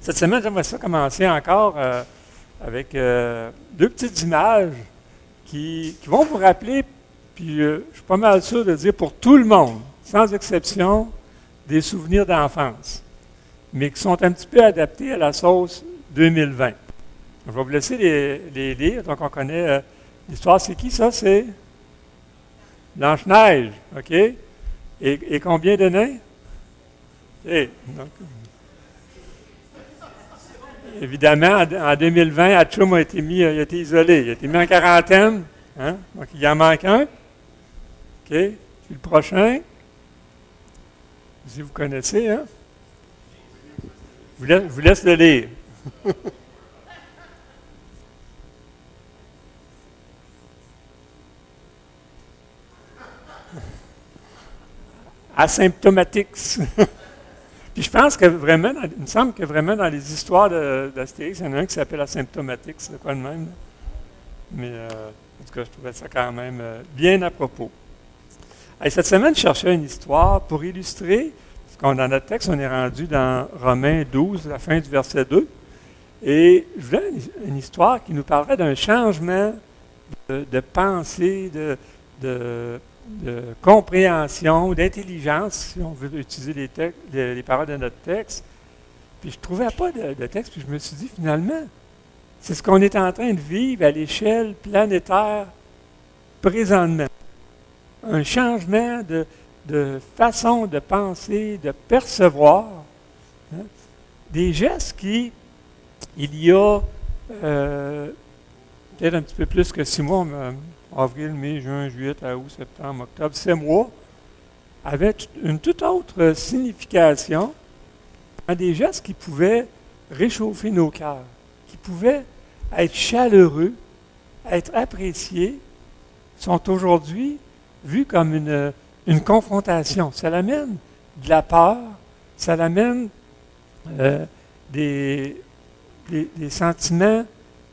Cette semaine, j'aimerais ça commencer encore avec deux petites images qui vont vous rappeler, puis je suis pas mal sûr de dire pour tout le monde, sans exception, des souvenirs d'enfance, mais qui sont un petit peu adaptés à la sauce 2020. Je vais vous laisser les lire. Donc, on connaît l'histoire. C'est qui ça? C'est Blanche-Neige, OK? Et combien de nains? Donc, évidemment, en 2020, Atchoum a été isolé. Il a été mis en quarantaine. Hein? Donc, il en manque un. OK? Puis le prochain, si vous connaissez, hein? Je vous laisse le lire. Asymptomatix. Puis je pense que vraiment, il me semble que vraiment dans les histoires d'Astérix, il y en a un qui s'appelle Asymptomatix, c'est quoi de même. Là. Mais en tout cas, je trouvais ça quand même bien à propos. Et cette semaine, je cherchais une histoire pour illustrer, parce qu'on dans notre texte, on est rendu dans Romains 12, la fin du verset 2. Et je voulais une histoire qui nous parlerait d'un changement de pensée, de compréhension, d'intelligence, si on veut utiliser les paroles de notre texte. Puis je ne trouvais pas de texte, puis je me suis dit, finalement, c'est ce qu'on est en train de vivre à l'échelle planétaire présentement. Un changement de façon de penser, de percevoir, hein, des gestes qui, il y a peut-être un petit peu plus que 6 mois, avril, mai, juin, juillet, août, septembre, octobre, 6 mois, avaient une toute autre signification, des gestes qui pouvaient réchauffer nos cœurs, qui pouvaient être chaleureux, être appréciés, sont aujourd'hui vus comme une confrontation. Ça l'amène de la peur, ça l'amène des sentiments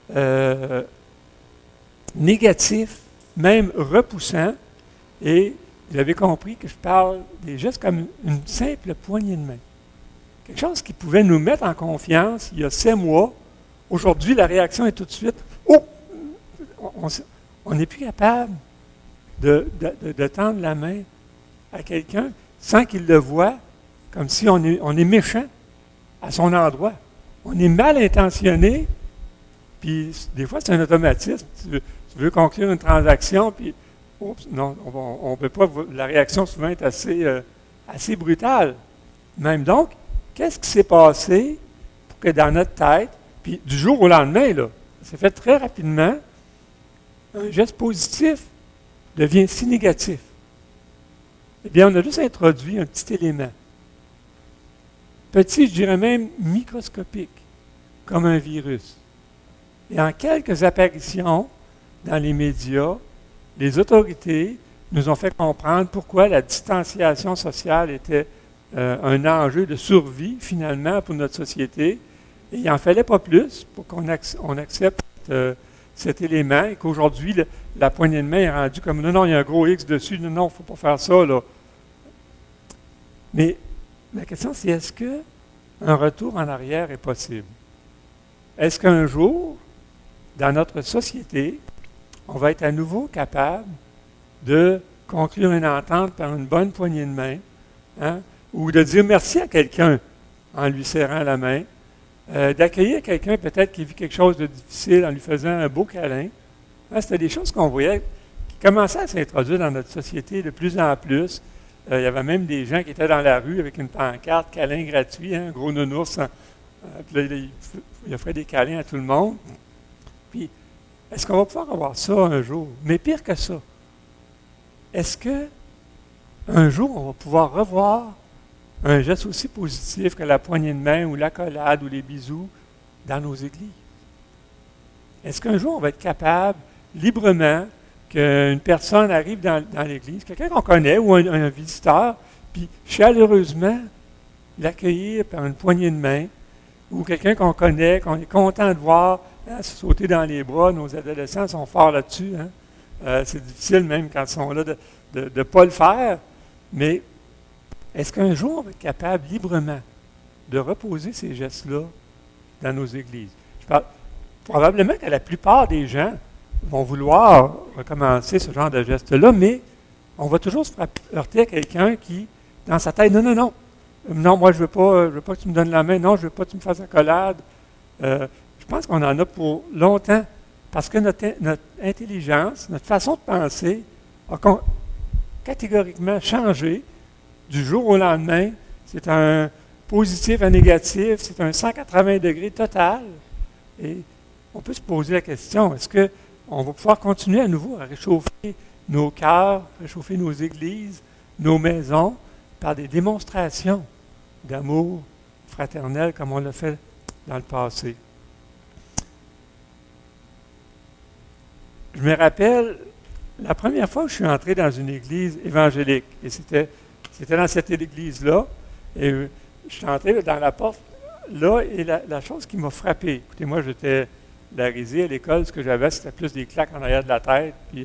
négatifs, même repoussants, et vous avez compris que je parle des gestes comme une simple poignée de main. Quelque chose qui pouvait nous mettre en confiance il y a 7 mois. Aujourd'hui, la réaction est tout de suite « Oh! » On n'est plus capable de tendre la main à quelqu'un sans qu'il le voie, comme si on est méchant à son endroit. On est mal intentionné, puis des fois, c'est un automatisme. Tu veux conclure une transaction, puis oups, non, on ne peut pas. La réaction souvent est assez brutale. Même donc, qu'est-ce qui s'est passé pour que dans notre tête, puis du jour au lendemain, là, ça s'est fait très rapidement, un geste positif devient si négatif? Eh bien, on a juste introduit un petit élément. Petit, je dirais même microscopique, comme un virus. Et en quelques apparitions dans les médias, les autorités nous ont fait comprendre pourquoi la distanciation sociale était un enjeu de survie, finalement, pour notre société. Et il n'en fallait pas plus pour qu'on accepte cet élément et qu'aujourd'hui, la poignée de main est rendue comme non, il y a un gros X dessus, non, il ne faut pas faire ça, là. Mais la question, c'est est-ce qu'un retour en arrière est possible? Est-ce qu'un jour, dans notre société, on va être à nouveau capable de conclure une entente par une bonne poignée de main, hein, ou de dire merci à quelqu'un en lui serrant la main, d'accueillir quelqu'un peut-être qui vit quelque chose de difficile en lui faisant un beau câlin. Hein, c'était des choses qu'on voyait qui commençaient à s'introduire dans notre société de plus en plus. Il y avait même des gens qui étaient dans la rue avec une pancarte, câlin gratuit, hein, un gros nounours. Puis là, il offrait des câlins à tout le monde. Puis, est-ce qu'on va pouvoir avoir ça un jour? Mais pire que ça, est-ce qu'un jour, on va pouvoir revoir un geste aussi positif que la poignée de main ou l'accolade ou les bisous dans nos églises? Est-ce qu'un jour, on va être capable, librement, qu'une personne arrive dans l'église, quelqu'un qu'on connaît ou un visiteur, puis chaleureusement l'accueillir par une poignée de main, ou quelqu'un qu'on connaît, qu'on est content de voir, hein, se sauter dans les bras, nos adolescents sont forts là-dessus. Hein? C'est difficile même quand ils sont là de ne pas le faire, mais est-ce qu'un jour on va être capable librement de reposer ces gestes-là dans nos églises. Probablement que la plupart des gens vont vouloir recommencer ce genre de geste-là, mais on va toujours se heurter à quelqu'un qui, dans sa tête, non, non, non, non, moi je veux pas que tu me donnes la main, non, je veux pas que tu me fasses accolade. Je pense qu'on en a pour longtemps, parce que notre intelligence, notre façon de penser a catégoriquement changé du jour au lendemain. C'est un positif à négatif, c'est un 180 degrés total. Et on peut se poser la question, est-ce qu'on va pouvoir continuer à nouveau à réchauffer nos cœurs, réchauffer nos églises, nos maisons, par des démonstrations d'amour fraternel comme on l'a fait dans le passé? Je me rappelle, la première fois que je suis entré dans une église évangélique, et c'était dans cette église-là, et je suis entré dans la porte, là, et la chose qui m'a frappé, écoutez, moi j'étais larisé à l'école, ce que j'avais, c'était plus des claques en arrière de la tête, puis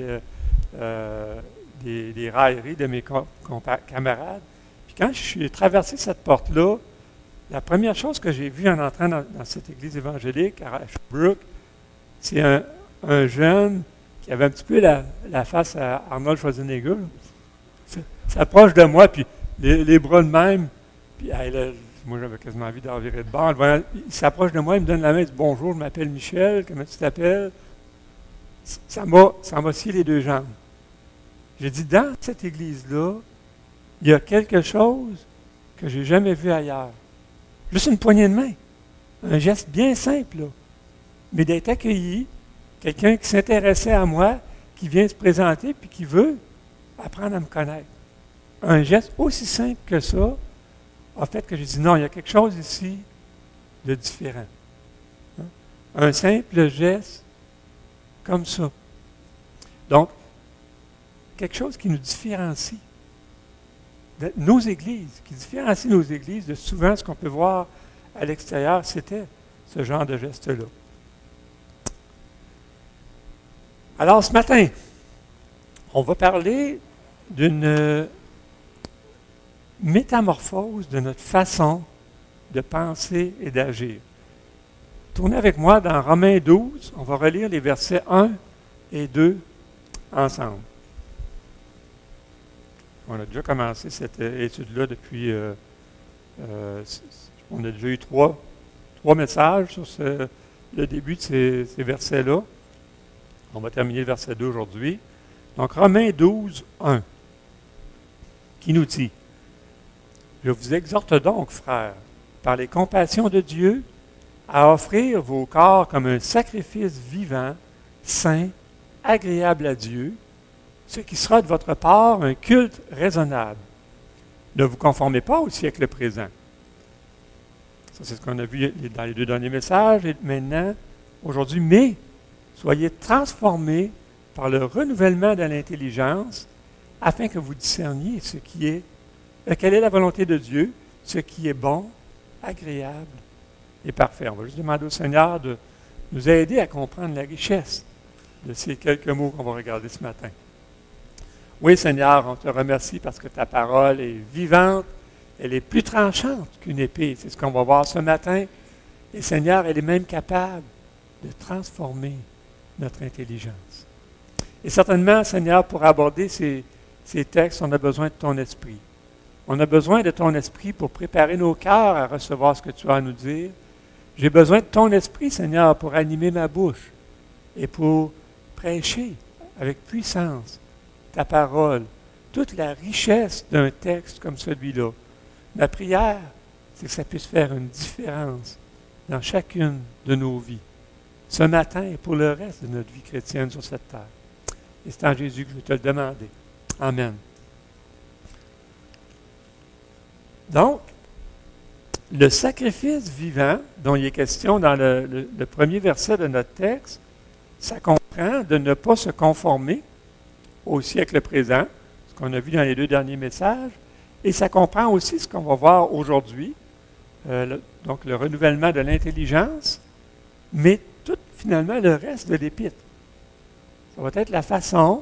des railleries de mes camarades. Puis quand je suis traversé cette porte-là, la première chose que j'ai vue en entrant dans cette église évangélique à Sherbrooke, c'est un jeune qui avait un petit peu la face à Arnold Schwarzenegger, s'approche de moi, puis les bras de même, puis là, moi j'avais quasiment envie d'en virer de bord. Il s'approche de moi, il me donne la main, il dit « Bonjour, je m'appelle Michel, comment tu t'appelles? » Ça m'a scié les deux jambes. J'ai dit, dans cette église-là, il y a quelque chose que je n'ai jamais vu ailleurs. Juste une poignée de main. Un geste bien simple, là. Mais d'être accueilli, quelqu'un qui s'intéressait à moi, qui vient se présenter puis qui veut apprendre à me connaître. Un geste aussi simple que ça a fait que j'ai dit non, il y a quelque chose ici de différent. Un simple geste comme ça. Donc, quelque chose qui nous différencie de nos églises, qui différencie nos églises de souvent ce qu'on peut voir à l'extérieur, c'était ce genre de geste-là. Alors, ce matin, on va parler d'une métamorphose de notre façon de penser et d'agir. Tournez avec moi dans Romains 12, on va relire les versets 1 et 2 ensemble. On a déjà commencé cette étude-là depuis... on a déjà eu trois messages sur le début de ces versets-là. On va terminer le verset 2 aujourd'hui. Donc, Romains 12, 1, qui nous dit « Je vous exhorte donc, frères, par les compassions de Dieu, à offrir vos corps comme un sacrifice vivant, saint, agréable à Dieu, ce qui sera de votre part un culte raisonnable. Ne vous conformez pas au siècle présent. » Ça, c'est ce qu'on a vu dans les deux derniers messages. Et maintenant, aujourd'hui, mais soyez transformés par le renouvellement de l'intelligence, afin que vous discerniez ce qui est, quelle est la volonté de Dieu, ce qui est bon, agréable et parfait. On va juste demander au Seigneur de nous aider à comprendre la richesse de ces quelques mots qu'on va regarder ce matin. Oui, Seigneur, on te remercie parce que ta parole est vivante, elle est plus tranchante qu'une épée. C'est ce qu'on va voir ce matin. Et Seigneur, elle est même capable de transformer notre intelligence. Et certainement, Seigneur, pour aborder ces textes, on a besoin de ton esprit. On a besoin de ton esprit pour préparer nos cœurs à recevoir ce que tu as à nous dire. J'ai besoin de ton esprit, Seigneur, pour animer ma bouche et pour prêcher avec puissance ta parole, toute la richesse d'un texte comme celui-là. Ma prière, c'est que ça puisse faire une différence dans chacune de nos vies, ce matin et pour le reste de notre vie chrétienne sur cette terre. Et c'est en Jésus que je vais te le demander. Amen. Donc, le sacrifice vivant dont il est question dans le premier verset de notre texte, ça comprend de ne pas se conformer au siècle présent, ce qu'on a vu dans les deux derniers messages, et ça comprend aussi ce qu'on va voir aujourd'hui, donc le renouvellement de l'intelligence, mais tout finalement le reste de l'épître. Ça va être la façon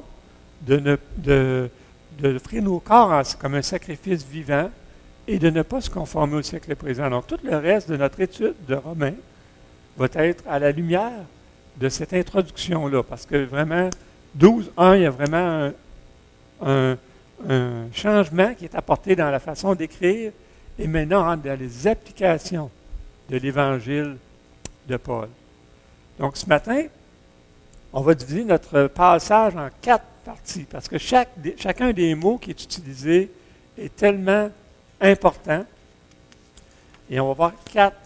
d'offrir nos corps comme un sacrifice vivant et de ne pas se conformer au siècle présent. Donc tout le reste de notre étude de Romains va être à la lumière de cette introduction-là. Parce que vraiment, 12.1, il y a vraiment un changement qui est apporté dans la façon d'écrire et maintenant dans les applications de l'Évangile de Paul. Donc ce matin, on va diviser notre passage en 4 parties parce que chacun des mots qui est utilisé est tellement important. Et on va voir 4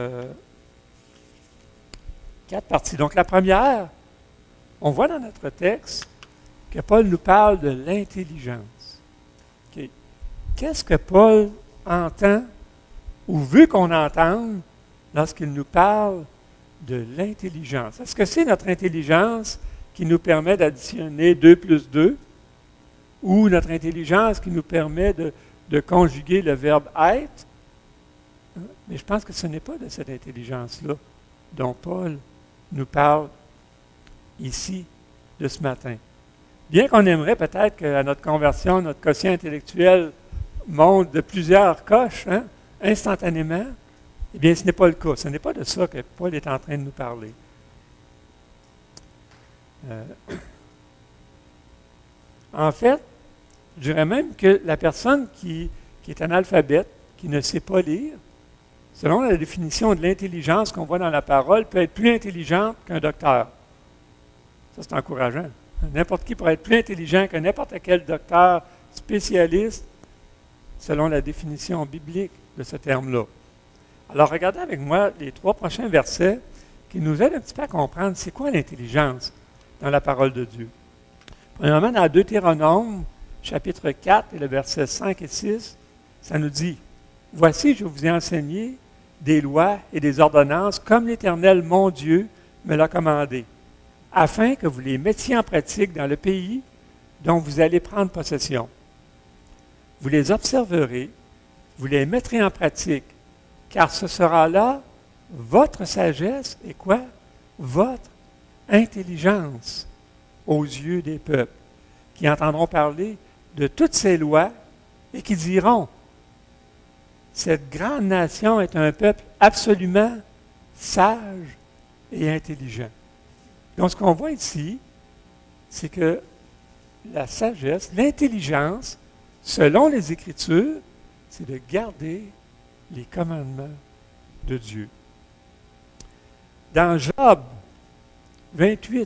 parties. Donc la première, on voit dans notre texte que Paul nous parle de l'intelligence. Okay. Qu'est-ce que Paul entend ou veut qu'on entende lorsqu'il nous parle de l'intelligence? Est-ce que c'est notre intelligence qui nous permet d'additionner 2 plus 2 ou notre intelligence qui nous permet de conjuguer le verbe être? Mais je pense que ce n'est pas de cette intelligence-là dont Paul nous parle ici de ce matin. Bien qu'on aimerait peut-être qu'à notre conversion, notre quotient intellectuel monte de plusieurs coches instantanément, eh bien, ce n'est pas le cas. Ce n'est pas de ça que Paul est en train de nous parler. En fait, je dirais même que la personne qui est analphabète, qui ne sait pas lire, selon la définition de l'intelligence qu'on voit dans la parole, peut être plus intelligente qu'un docteur. Ça, c'est encourageant. N'importe qui pourrait être plus intelligent que n'importe quel docteur spécialiste, selon la définition biblique de ce terme-là. Alors, regardez avec moi les 3 prochains versets qui nous aident un petit peu à comprendre c'est quoi l'intelligence dans la parole de Dieu. Premièrement, dans Deutéronome, chapitre 4, et le verset 5 et 6, ça nous dit « Voici, je vous ai enseigné des lois et des ordonnances comme l'Éternel, mon Dieu, me l'a commandé, afin que vous les mettiez en pratique dans le pays dont vous allez prendre possession. Vous les observerez, vous les mettrez en pratique, car ce sera là votre sagesse et quoi? Votre intelligence aux yeux des peuples, qui entendront parler de toutes ces lois et qui diront, cette grande nation est un peuple absolument sage et intelligent. Donc, ce qu'on voit ici, c'est que la sagesse, l'intelligence, selon les Écritures, c'est de garder les commandements de Dieu. Dans Job 28,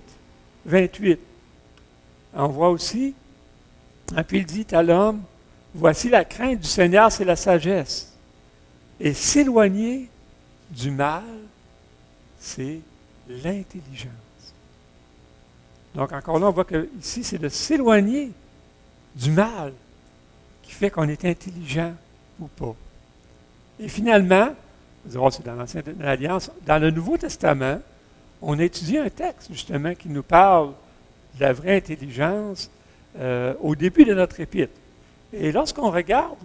on voit aussi, puis il dit à l'homme, voici la crainte du Seigneur, c'est la sagesse. Et s'éloigner du mal, c'est l'intelligence. Donc, encore là, on voit que ici, c'est de s'éloigner du mal qui fait qu'on est intelligent ou pas. Et finalement, c'est dans l'Ancienne Alliance, dans le Nouveau Testament, on a étudié un texte, justement, qui nous parle de la vraie intelligence au début de notre épître. Et lorsqu'on regarde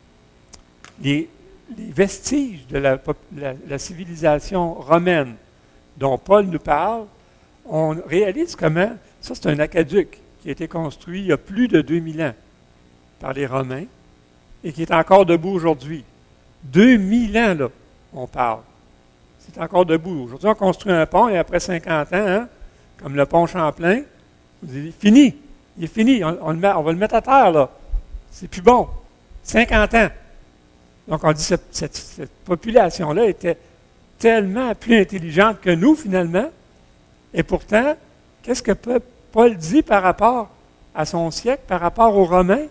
les vestiges de la civilisation romaine dont Paul nous parle, on réalise comment, ça c'est un aqueduc qui a été construit il y a plus de 2000 ans par les Romains et qui est encore debout aujourd'hui. 2000 ans, là, on parle. C'est encore debout. Aujourd'hui, on construit un pont et après 50 ans, comme le pont Champlain, vous dites, fini, il est fini, on va le mettre à terre, là. C'est plus bon. 50 ans. Donc, on dit que cette population-là était tellement plus intelligente que nous, finalement. Et pourtant, qu'est-ce que Paul dit par rapport à son siècle, par rapport aux Romains?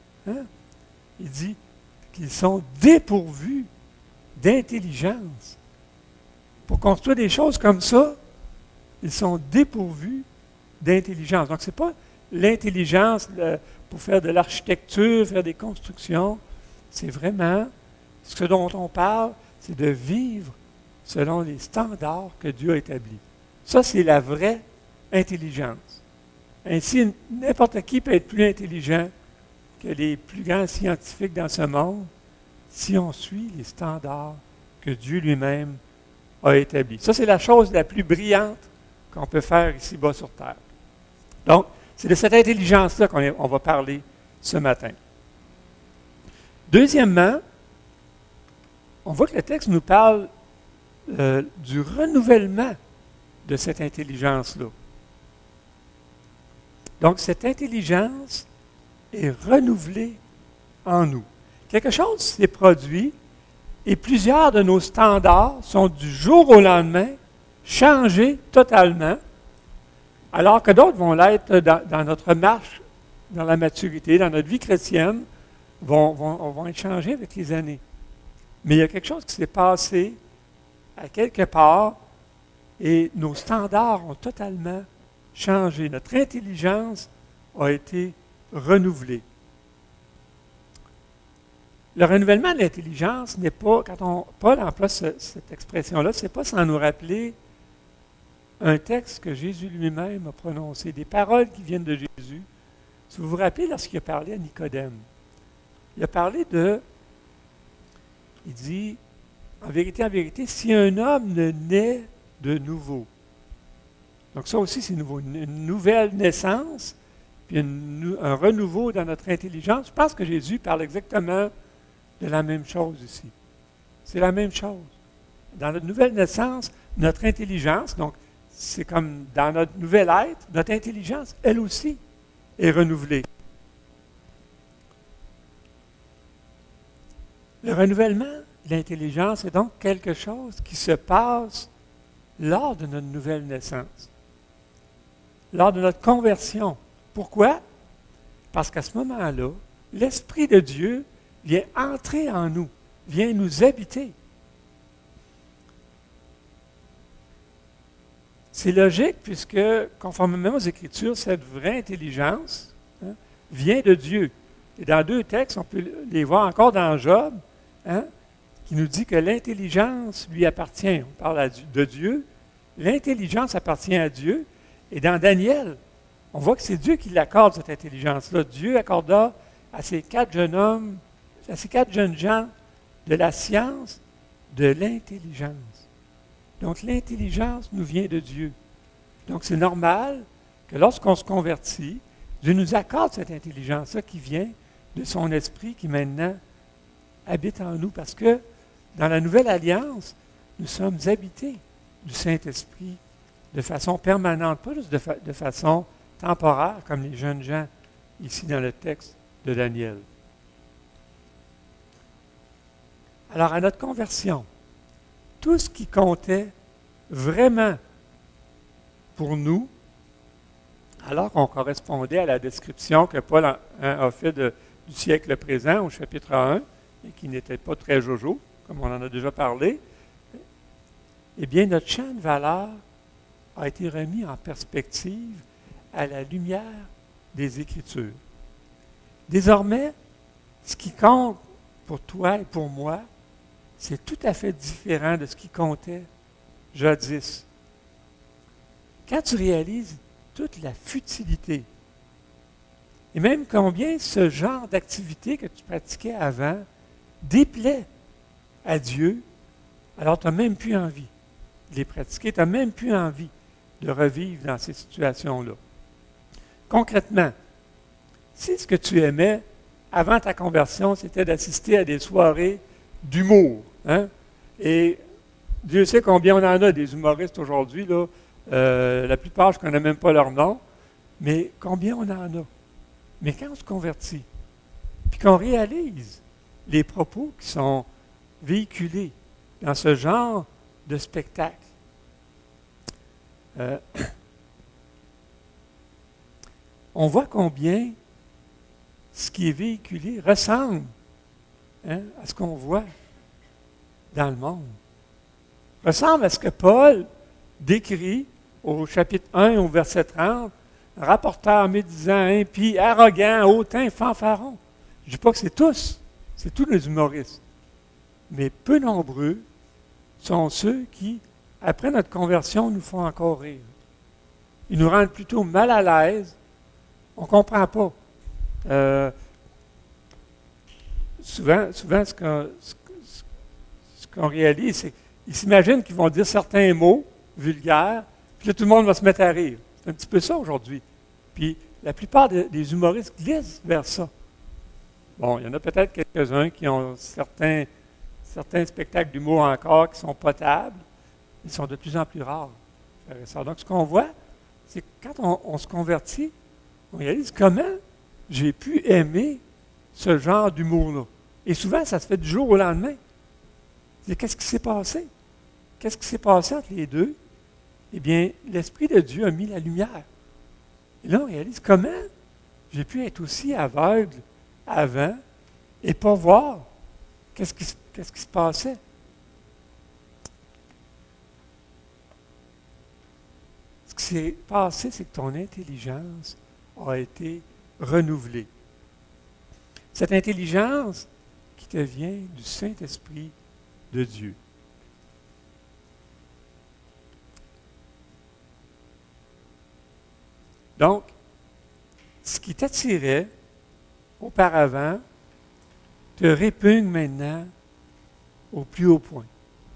Il dit qu'ils sont dépourvus d'intelligence. Pour construire des choses comme ça, ils sont dépourvus d'intelligence. Donc, ce n'est pas l'intelligence pour faire de l'architecture, faire des constructions. C'est vraiment, ce dont on parle, c'est de vivre selon les standards que Dieu a établis. Ça, c'est la vraie intelligence. Ainsi, n'importe qui peut être plus intelligent que les plus grands scientifiques dans ce monde si on suit les standards que Dieu lui-même a établis. Ça, c'est la chose la plus brillante qu'on peut faire ici-bas sur Terre. Donc, c'est de cette intelligence-là qu'on va parler ce matin. Deuxièmement, on voit que le texte nous parle du renouvellement de cette intelligence-là. Donc, cette intelligence est renouvelée en nous. Quelque chose s'est produit et plusieurs de nos standards sont du jour au lendemain changés totalement, alors que d'autres vont l'être dans notre marche, dans la maturité, dans notre vie chrétienne, vont être changés avec les années. Mais il y a quelque chose qui s'est passé à quelque part et nos standards ont totalement changé. Notre intelligence a été renouvelée. Le renouvellement de l'intelligence n'est pas, Paul emploie cette expression-là, ce n'est pas sans nous rappeler un texte que Jésus lui-même a prononcé, des paroles qui viennent de Jésus. Si vous vous rappelez, lorsqu'il a parlé à Nicodème, il a parlé il dit, en vérité, si un homme ne naît de nouveau, donc ça aussi c'est nouveau, une nouvelle naissance, puis un renouveau dans notre intelligence. Je pense que Jésus parle exactement de la même chose ici. C'est la même chose. Dans notre nouvelle naissance, notre intelligence, donc c'est comme dans notre nouvel être, notre intelligence, elle aussi, est renouvelée. Le renouvellement de l'intelligence est donc quelque chose qui se passe lors de notre nouvelle naissance, lors de notre conversion. Pourquoi? Parce qu'à ce moment-là, l'Esprit de Dieu vient entrer en nous, vient nous habiter. C'est logique puisque, conformément aux Écritures, cette vraie intelligence vient de Dieu. Et dans 2 textes, on peut les voir encore dans Job, qui nous dit que l'intelligence lui appartient. On parle de Dieu. L'intelligence appartient à Dieu. Et dans Daniel, on voit que c'est Dieu qui l'accorde, cette intelligence-là. Dieu accorda à ces 4 jeunes hommes, à ces 4 jeunes gens, de la science, de l'intelligence. Donc, l'intelligence nous vient de Dieu. Donc, c'est normal que lorsqu'on se convertit, Dieu nous accorde cette intelligence-là qui vient de son esprit qui maintenant habite en nous. Parce que dans la nouvelle alliance, nous sommes habités du Saint-Esprit de façon permanente, pas juste de façon temporaire, comme les jeunes gens ici dans le texte de Daniel. Alors, à notre conversion, tout ce qui comptait vraiment pour nous, alors qu'on correspondait à la description que Paul a fait du siècle présent au chapitre 1, et qui n'était pas très jojo, comme on en a déjà parlé, eh bien, notre champ de valeur a été remis en perspective à la lumière des Écritures. Désormais, ce qui compte pour toi et pour moi, c'est tout à fait différent de ce qui comptait jadis. Quand tu réalises toute la futilité, et même combien ce genre d'activité que tu pratiquais avant déplaît à Dieu, alors tu n'as même plus envie de les pratiquer, tu n'as même plus envie de revivre dans ces situations-là. Concrètement, si ce que tu aimais avant ta conversion, c'était d'assister à des soirées d'humour, et Dieu sait combien on en a des humoristes aujourd'hui, là. La plupart, je ne connais même pas leur nom, mais combien on en a. Mais quand on se convertit, puis qu'on réalise les propos qui sont véhiculés dans ce genre de spectacle, on voit combien ce qui est véhiculé ressemble à ce qu'on voit dans le monde. Ressemble à ce que Paul décrit au chapitre 1, au verset 30, rapporteur, médisant, impie, arrogant, hautain, fanfaron. Je ne dis pas que c'est tous les humoristes, mais peu nombreux sont ceux qui, après notre conversion, nous font encore rire. Ils nous rendent plutôt mal à l'aise. On ne comprend pas. Souvent, ce qu'on réalise, c'est qu'ils s'imaginent qu'ils vont dire certains mots vulgaires, puis là, tout le monde va se mettre à rire. C'est un petit peu ça aujourd'hui. Puis la plupart des humoristes glissent vers ça. Bon, il y en a peut-être quelques-uns qui ont certains spectacles d'humour encore qui sont potables, ils sont de plus en plus rares, frères et sœurs. Donc, ce qu'on voit, c'est que quand on se convertit, on réalise comment j'ai pu aimer ce genre d'humour-là. Et souvent, ça se fait du jour au lendemain. Qu'est-ce qui s'est passé? Qu'est-ce qui s'est passé entre les deux? Eh bien, l'Esprit de Dieu a mis la lumière. Et là, on réalise comment j'ai pu être aussi aveugle avant et pas voir qu'est-ce qui se passait. Ce qui s'est passé, c'est que ton intelligence a été renouvelée. Cette intelligence qui te vient du Saint-Esprit de Dieu. Donc, ce qui t'attirait auparavant te répugne maintenant au plus haut point.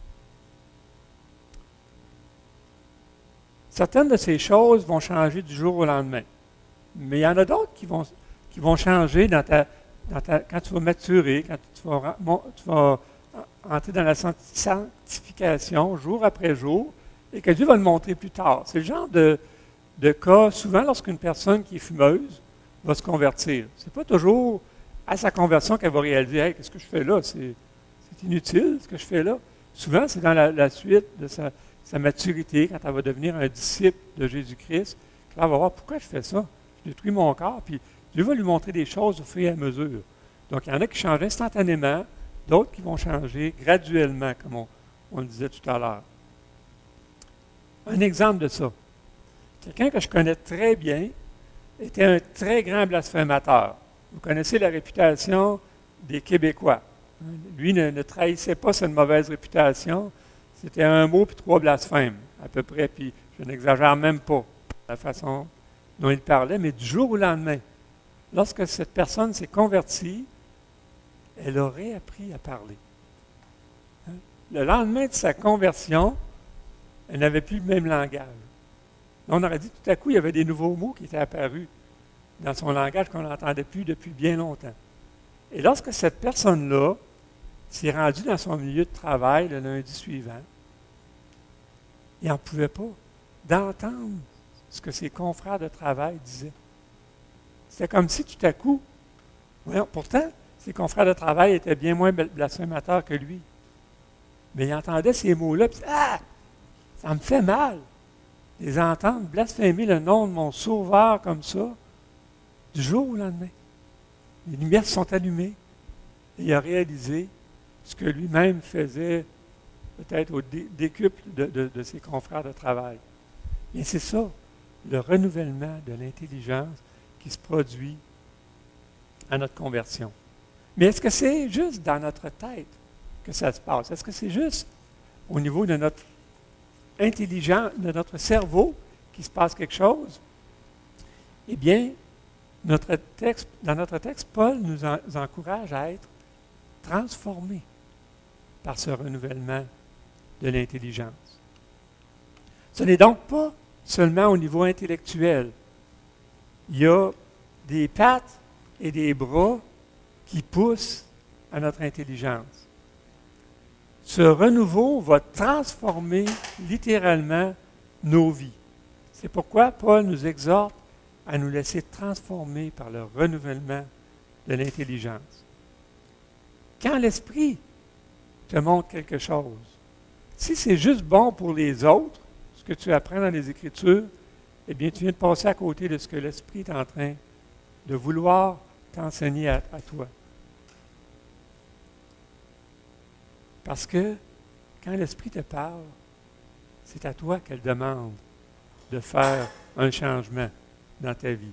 Certaines de ces choses vont changer du jour au lendemain. Mais il y en a d'autres qui vont changer quand tu vas maturer, quand tu vas entrer dans la sanctification jour après jour, et que Dieu va le montrer plus tard. C'est le genre de cas, souvent lorsqu'une personne qui est fumeuse va se convertir. Ce n'est pas toujours à sa conversion qu'elle va réaliser « Hey, qu'est-ce que je fais là? C'est inutile ce que je fais là. » Souvent, c'est dans la suite de sa maturité, quand elle va devenir un disciple de Jésus-Christ, qu'elle va voir pourquoi je fais ça. Je détruis mon corps, puis Dieu va lui montrer des choses au fur et à mesure. Donc, il y en a qui changent instantanément, d'autres qui vont changer graduellement, comme on le disait tout à l'heure. Un exemple de ça. Quelqu'un que je connais très bien était un très grand blasphémateur. Vous connaissez la réputation des Québécois. Lui ne trahissait pas cette mauvaise réputation. C'était un mot puis 3 blasphèmes, à peu près. Puis je n'exagère même pas la façon dont il parlait, mais du jour au lendemain, lorsque cette personne s'est convertie, elle aurait appris à parler. Le lendemain de sa conversion, elle n'avait plus le même langage. On aurait dit tout à coup, il y avait des nouveaux mots qui étaient apparus dans son langage qu'on n'entendait plus depuis bien longtemps. Et lorsque cette personne-là s'est rendue dans son milieu de travail le lundi suivant, il n'en pouvait pas d'entendre ce que ses confrères de travail disaient. C'était comme si tout à coup, pourtant, ses confrères de travail étaient bien moins blasphémateurs que lui. Mais il entendait ces mots-là, puis ça me fait mal de les entendre blasphémer le nom de mon sauveur comme ça, du jour au lendemain. Les lumières se sont allumées et il a réalisé ce que lui-même faisait peut-être au décuple de ses confrères de travail. Et c'est ça, le renouvellement de l'intelligence qui se produit à notre conversion. Mais est-ce que c'est juste dans notre tête que ça se passe? Est-ce que c'est juste au niveau de notre intelligence, de notre cerveau, qu'il se passe quelque chose? Eh bien, dans notre texte, Paul nous encourage à être transformés par ce renouvellement de l'intelligence. Ce n'est donc pas seulement au niveau intellectuel. Il y a des pattes et des bras qui poussent à notre intelligence. Ce renouveau va transformer littéralement nos vies. C'est pourquoi Paul nous exhorte à nous laisser transformer par le renouvellement de l'intelligence. Quand l'Esprit te montre quelque chose, si c'est juste bon pour les autres, ce que tu apprends dans les Écritures, eh bien, tu viens de passer à côté de ce que l'Esprit est en train de vouloir t'enseigner à toi. Parce que quand l'Esprit te parle, c'est à toi qu'elle demande de faire un changement dans ta vie.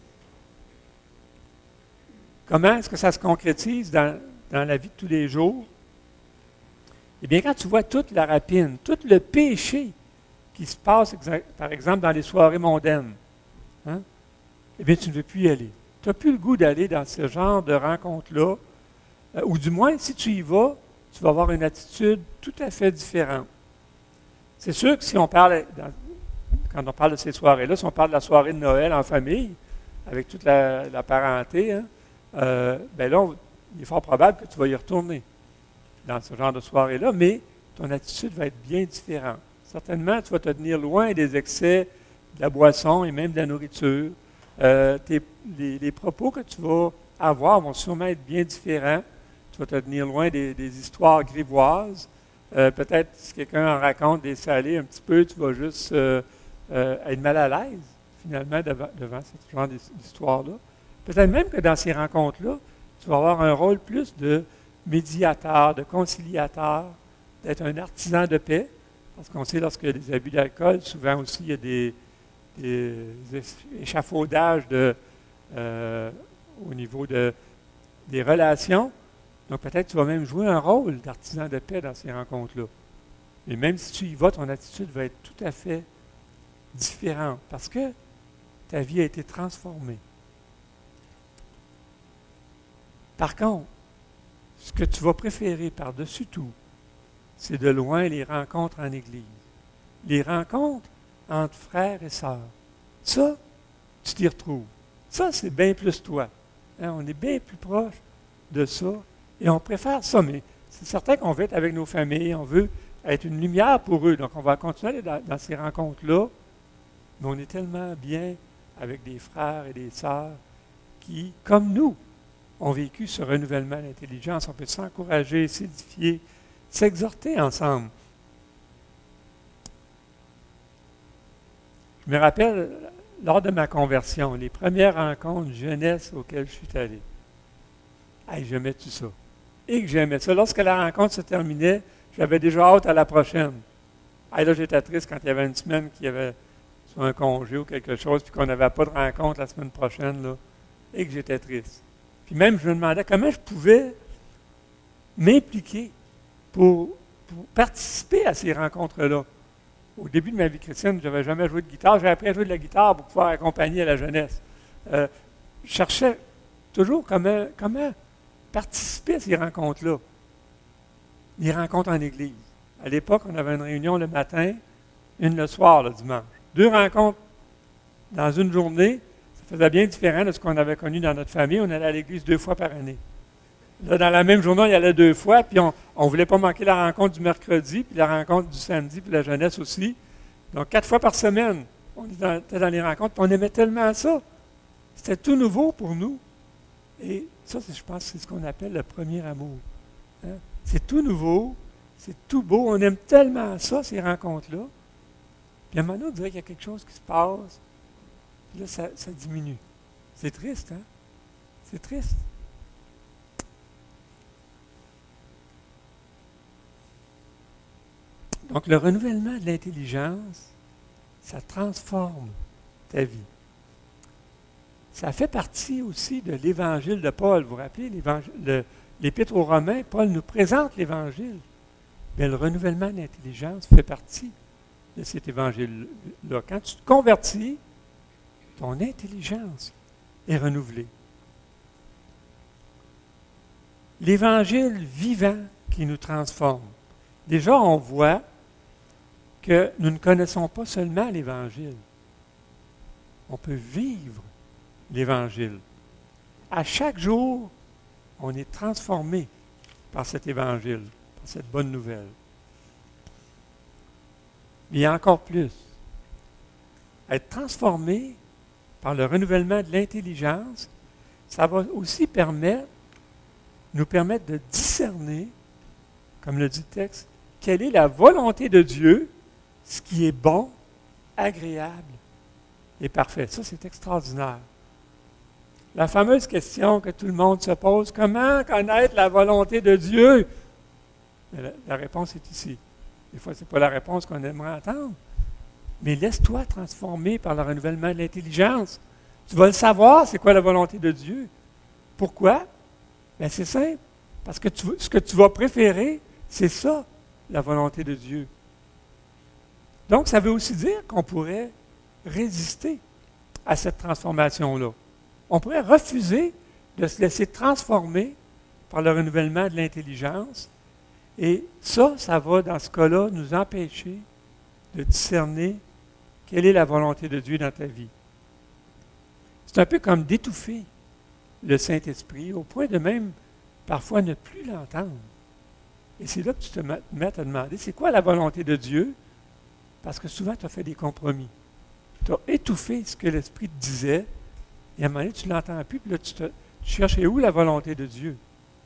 Comment est-ce que ça se concrétise dans la vie de tous les jours? Eh bien, quand tu vois toute la rapine, tout le péché qui se passe, par exemple, dans les soirées mondaines, eh bien, tu ne veux plus y aller. Tu n'as plus le goût d'aller dans ce genre de rencontre-là, ou du moins, si tu y vas, tu vas avoir une attitude tout à fait différente. C'est sûr que si on parle, quand on parle de ces soirées-là, si on parle de la soirée de Noël en famille, avec toute la parenté, bien là, il est fort probable que tu vas y retourner dans ce genre de soirée-là, mais ton attitude va être bien différente. Certainement, tu vas te tenir loin des excès de la boisson et même de la nourriture. Les propos que tu vas avoir vont sûrement être bien différents. Tu vas te tenir loin des histoires grivoises. Peut-être si quelqu'un en raconte des salés un petit peu, tu vas juste être mal à l'aise, finalement, devant ce genre d'histoire-là. Peut-être même que dans ces rencontres-là, tu vas avoir un rôle plus de médiateur, de conciliateur, d'être un artisan de paix, parce qu'on sait lorsqu'il y a des abus d'alcool, souvent aussi il y a des échafaudages au niveau des relations. Donc peut-être tu vas même jouer un rôle d'artisan de paix dans ces rencontres-là. Et même si tu y vas, ton attitude va être tout à fait différente, parce que ta vie a été transformée. Par contre, ce que tu vas préférer par-dessus tout, c'est de loin les rencontres en Église. Les rencontres entre frères et sœurs. Ça, tu t'y retrouves. Ça, c'est bien plus toi. Hein, on est bien plus proche de ça. Et on préfère ça, mais c'est certain qu'on veut être avec nos familles, on veut être une lumière pour eux. Donc, on va continuer dans ces rencontres-là. Mais on est tellement bien avec des frères et des sœurs qui, comme nous, ont vécu ce renouvellement d'intelligence. On peut s'encourager, s'édifier, s'exhorter ensemble. Je me rappelle, lors de ma conversion, les premières rencontres jeunesse auxquelles je suis allé. Hey, j'aimais tout ça. Et que j'aimais ça. Lorsque la rencontre se terminait, j'avais déjà hâte à la prochaine. Hey, là, j'étais triste quand il y avait une semaine qu'il y avait soit un congé ou quelque chose, puis qu'on n'avait pas de rencontre la semaine prochaine, là, et que j'étais triste. Puis même, je me demandais comment je pouvais m'impliquer pour participer à ces rencontres-là. Au début de ma vie chrétienne, je n'avais jamais joué de guitare. J'ai appris à jouer de la guitare pour pouvoir accompagner la jeunesse. Je cherchais toujours comment participer à ces rencontres-là. Les rencontres en Église. À l'époque, on avait une réunion le matin, une le soir, le dimanche. 2 rencontres dans une journée, ça faisait bien différent de ce qu'on avait connu dans notre famille. On allait à l'église 2 fois par année. Là, dans la même journée, on y allait 2 fois, puis on ne voulait pas manquer la rencontre du mercredi, puis la rencontre du samedi, puis la jeunesse aussi. Donc, 4 fois par semaine, on était dans les rencontres, puis on aimait tellement ça. C'était tout nouveau pour nous. Et ça, je pense que c'est ce qu'on appelle le premier amour. Hein? C'est tout nouveau, c'est tout beau. On aime tellement ça, ces rencontres-là. Puis à un moment donné, on dirait qu'il y a quelque chose qui se passe, puis là, ça diminue. C'est triste, hein? C'est triste. Donc, le renouvellement de l'intelligence, ça transforme ta vie. Ça fait partie aussi de l'Évangile de Paul. Vous vous rappelez, l'Épître aux Romains, Paul nous présente l'Évangile. Mais le renouvellement de l'intelligence fait partie de cet Évangile-là. Quand tu te convertis, ton intelligence est renouvelée. L'Évangile vivant qui nous transforme. Déjà, on voit que nous ne connaissons pas seulement l'Évangile. On peut vivre l'Évangile. À chaque jour, on est transformé par cet Évangile, par cette bonne nouvelle. Mais il y a encore plus. Être transformé par le renouvellement de l'intelligence, ça va aussi nous permettre de discerner, comme le dit le texte, quelle est la volonté de Dieu, ce qui est bon, agréable et parfait. Ça, c'est extraordinaire. La fameuse question que tout le monde se pose, comment connaître la volonté de Dieu? La réponse est ici. Des fois, ce n'est pas la réponse qu'on aimerait entendre. Mais laisse-toi transformer par le renouvellement de l'intelligence. Tu vas le savoir, c'est quoi la volonté de Dieu. Pourquoi? Bien, c'est simple. Parce que ce que tu vas préférer, c'est ça, la volonté de Dieu. Donc, ça veut aussi dire qu'on pourrait résister à cette transformation-là. On pourrait refuser de se laisser transformer par le renouvellement de l'intelligence. Et ça va, dans ce cas-là, nous empêcher de discerner quelle est la volonté de Dieu dans ta vie. C'est un peu comme d'étouffer le Saint-Esprit, au point de même, parfois, ne plus l'entendre. Et c'est là que tu te mets à te demander, c'est quoi la volonté de Dieu? Parce que souvent, tu as fait des compromis. Tu as étouffé ce que l'Esprit te disait, et à un moment donné, tu ne l'entends plus, puis là, tu cherchais où la volonté de Dieu?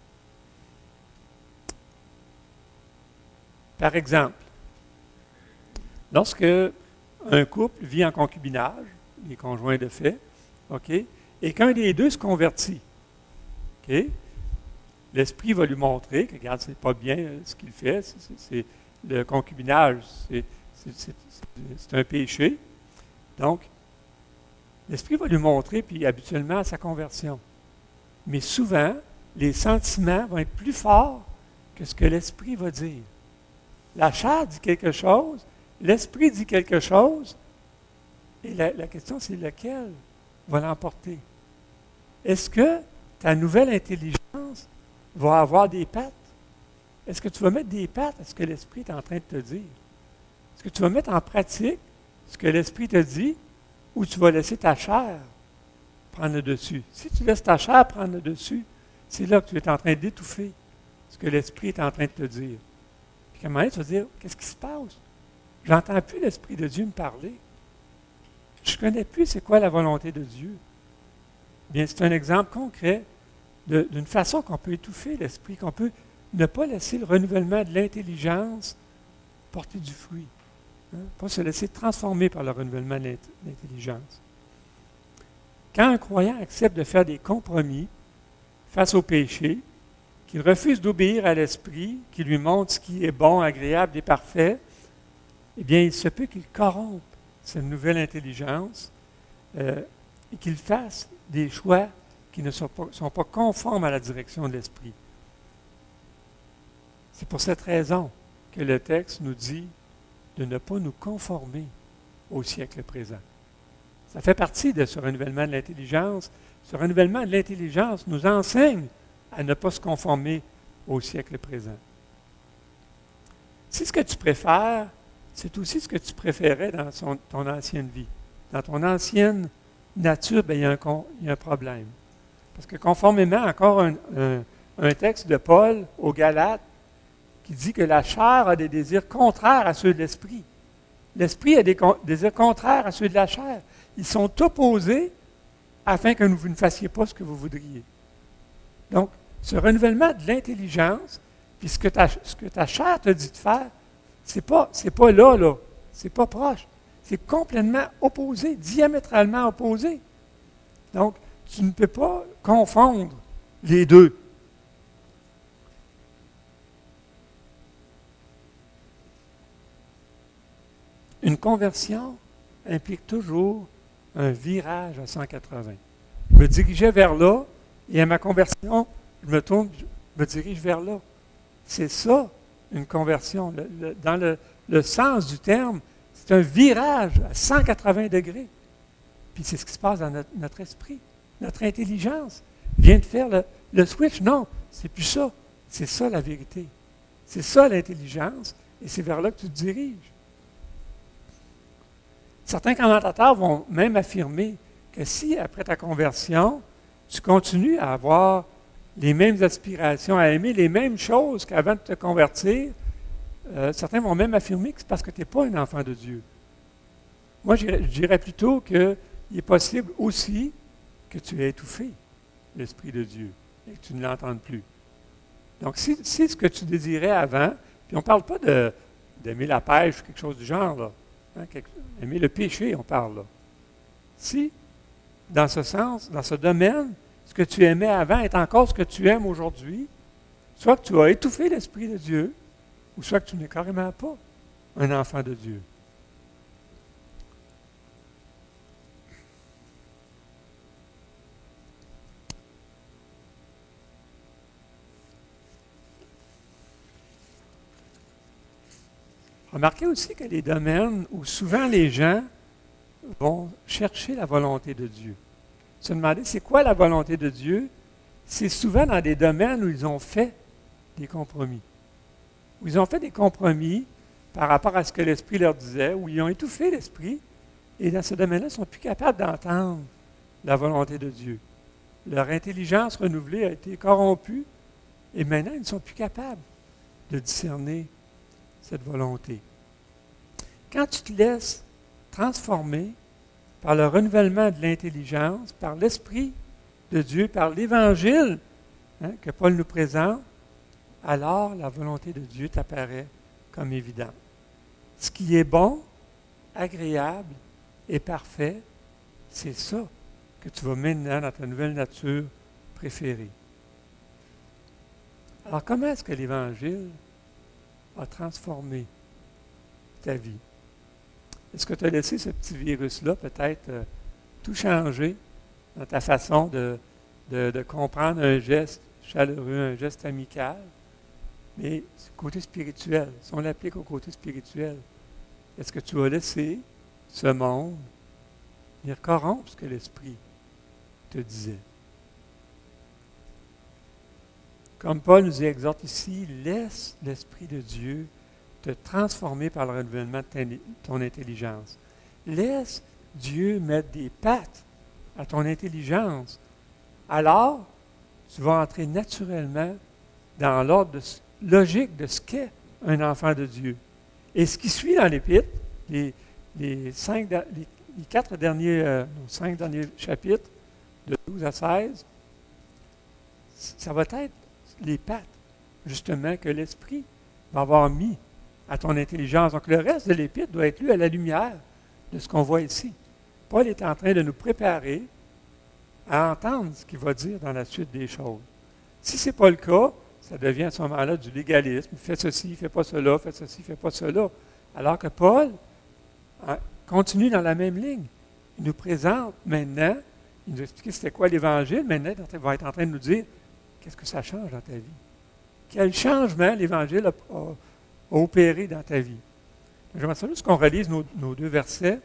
Par exemple, lorsque un couple vit en concubinage, les conjoints de fait, OK, et qu'un des deux se convertit, OK, l'Esprit va lui montrer que, regarde, c'est pas bien ce qu'il fait, le concubinage, c'est un péché. Donc, l'Esprit va lui montrer, puis habituellement, à sa conversion. Mais souvent, les sentiments vont être plus forts que ce que l'Esprit va dire. La chair dit quelque chose, l'Esprit dit quelque chose, et la question, c'est lequel va l'emporter. Est-ce que ta nouvelle intelligence va avoir des pattes? Est-ce que tu vas mettre des pattes à ce que l'Esprit est en train de te dire? Est-ce que tu vas mettre en pratique ce que l'Esprit te dit, ou tu vas laisser ta chair prendre le dessus? Si tu laisses ta chair prendre le dessus, c'est là que tu es en train d'étouffer ce que l'Esprit est en train de te dire. Puis à un moment donné, tu vas dire, qu'est-ce qui se passe? Je n'entends plus l'Esprit de Dieu me parler. Je ne connais plus c'est quoi la volonté de Dieu. Bien, c'est un exemple concret d'une façon qu'on peut étouffer l'Esprit, qu'on peut ne pas laisser le renouvellement de l'intelligence porter du fruit. Hein? Pas se laisser transformer par le renouvellement de l'intelligence. Quand un croyant accepte de faire des compromis face au péché, qu'il refuse d'obéir à l'Esprit, qui lui montre ce qui est bon, agréable et parfait, eh bien, il se peut qu'il corrompe cette nouvelle intelligence et qu'il fasse des choix qui ne sont pas conformes à la direction de l'Esprit. C'est pour cette raison que le texte nous dit de ne pas nous conformer au siècle présent. Ça fait partie de ce renouvellement de l'intelligence. Ce renouvellement de l'intelligence nous enseigne à ne pas se conformer au siècle présent. Si ce que tu préfères, c'est aussi ce que tu préférais dans ton ancienne vie. Dans ton ancienne nature, bien, il y a un problème. Parce que conformément encore un texte de Paul aux Galates qui dit que la chair a des désirs contraires à ceux de l'esprit. L'esprit a des désirs contraires à ceux de la chair. Ils sont opposés afin que vous ne fassiez pas ce que vous voudriez. Donc, ce renouvellement de l'intelligence, puis ce que ta chair te dit de faire, c'est pas là, c'est pas proche. C'est complètement opposé, diamétralement opposé. Donc, tu ne peux pas confondre les deux. Une conversion implique toujours un virage à 180. Je me dirigeais vers là, et à ma conversion, je me tourne, je me dirige vers là. C'est ça, une conversion. Dans le sens du terme, c'est un virage à 180 degrés. Puis c'est ce qui se passe dans notre esprit. Notre intelligence vient de faire le switch. Non, c'est plus ça. C'est ça la vérité. C'est ça l'intelligence, et c'est vers là que tu te diriges. Certains commentateurs vont même affirmer que si, après ta conversion, tu continues à avoir les mêmes aspirations, à aimer les mêmes choses qu'avant de te convertir, certains vont même affirmer que c'est parce que tu n'es pas un enfant de Dieu. Moi, je dirais plutôt qu'il est possible aussi que tu aies étouffé l'Esprit de Dieu et que tu ne l'entendes plus. Donc, si ce que tu désirais avant, puis on ne parle pas d'aimer la pêche ou quelque chose du genre, là, hein, aimer le péché, on parle là. Si, dans ce sens, dans ce domaine, ce que tu aimais avant est encore ce que tu aimes aujourd'hui, soit que tu as étouffé l'Esprit de Dieu, ou soit que tu n'es carrément pas un enfant de Dieu. Remarquez aussi que les domaines où souvent les gens vont chercher la volonté de Dieu. Se demander c'est quoi la volonté de Dieu, c'est souvent dans des domaines où ils ont fait des compromis. Où ils ont fait des compromis par rapport à ce que l'Esprit leur disait, où ils ont étouffé l'Esprit, et dans ce domaine-là, ils ne sont plus capables d'entendre la volonté de Dieu. Leur intelligence renouvelée a été corrompue, et maintenant, ils ne sont plus capables de discerner cette volonté. quand tu te laisses transformer par le renouvellement de l'intelligence, par l'Esprit de Dieu, par l'Évangile que Paul nous présente, alors la volonté de Dieu t'apparaît comme évidente. Ce qui est bon, agréable et parfait, c'est ça que tu vas maintenant dans ta nouvelle nature préférée. Alors comment est-ce que l'Évangile a transformé ta vie? Est-ce que tu as laissé ce petit virus-là peut-être tout changer dans ta façon de comprendre un geste chaleureux, un geste amical? Mais c'est le côté spirituel. Si on l'applique au côté spirituel, est-ce que tu as laissé ce monde venir corrompre ce que l'Esprit te disait? Comme Paul nous exhorte ici, laisse l'Esprit de Dieu te transformer par le renouvellement de ton intelligence. Laisse Dieu mettre des pattes à ton intelligence. Alors, tu vas entrer naturellement dans l'ordre logique de ce qu'est un enfant de Dieu. Et ce qui suit dans l'Épître, les 5 derniers chapitres, de 12 à 16, ça va être les pattes, justement, que l'Esprit va avoir mis à ton intelligence. Donc, le reste de l'Épître doit être lu à la lumière de ce qu'on voit ici. Paul est en train de nous préparer à entendre ce qu'il va dire dans la suite des choses. Si ce n'est pas le cas, ça devient à ce moment-là du légalisme. Fais ceci, fais pas cela, fais ceci, fais pas cela. Alors que Paul continue dans la même ligne. Il nous présente maintenant, il nous explique c'était quoi l'Évangile, maintenant il va être en train de nous dire qu'est-ce que ça change dans ta vie. Quel changement l'Évangile a opéré dans ta vie. J'aimerais ça juste qu'on relise nos deux versets.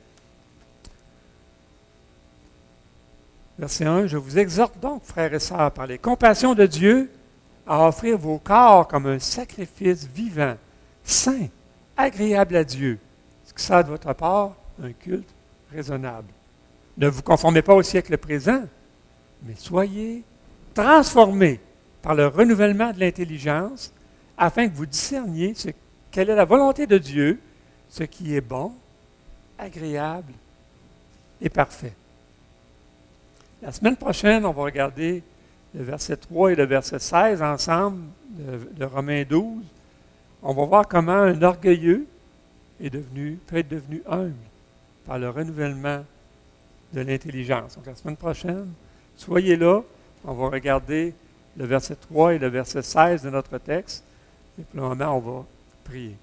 Verset 1, « Je vous exhorte donc, frères et sœurs, par les compassions de Dieu, à offrir vos corps comme un sacrifice vivant, saint, agréable à Dieu, ce qui sert de votre part un culte raisonnable. Ne vous conformez pas au siècle présent, mais soyez transformés par le renouvellement de l'intelligence, afin que vous discerniez quelle est la volonté de Dieu, ce qui est bon, agréable et parfait. » La semaine prochaine, on va regarder le verset 3 et le verset 16 ensemble de Romains 12. On va voir comment un orgueilleux peut être devenu humble par le renouvellement de l'intelligence. Donc la semaine prochaine, soyez là, on va regarder le verset 3 et le verset 16 de notre texte. Et pour le moment, on va prier.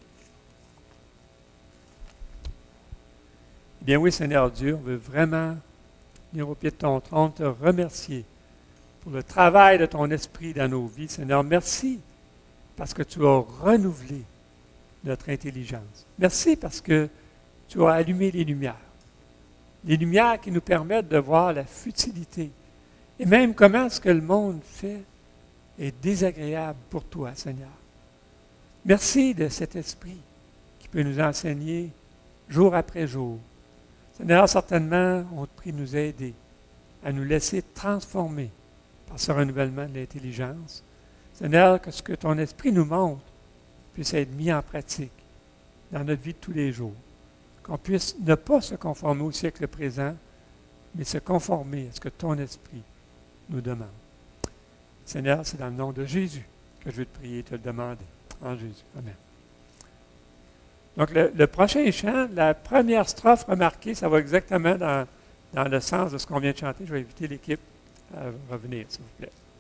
Bien oui, Seigneur Dieu, on veut vraiment venir au pied de ton trône, te remercier pour le travail de ton esprit dans nos vies. Seigneur, merci parce que tu as renouvelé notre intelligence. Merci parce que tu as allumé les lumières qui nous permettent de voir la futilité et même comment ce que le monde fait est désagréable pour toi, Seigneur. Merci de cet esprit qui peut nous enseigner jour après jour. Seigneur, certainement, on te prie de nous aider à nous laisser transformer par ce renouvellement de l'intelligence. Seigneur, que ce que ton esprit nous montre puisse être mis en pratique dans notre vie de tous les jours. Qu'on puisse ne pas se conformer au siècle présent, mais se conformer à ce que ton esprit nous demande. Seigneur, c'est dans le nom de Jésus que je veux te prier et te le demander. En Jésus. Amen. Donc, le prochain chant, la première strophe, remarquez, ça va exactement dans le sens de ce qu'on vient de chanter. Je vais inviter l'équipe à revenir, s'il vous plaît.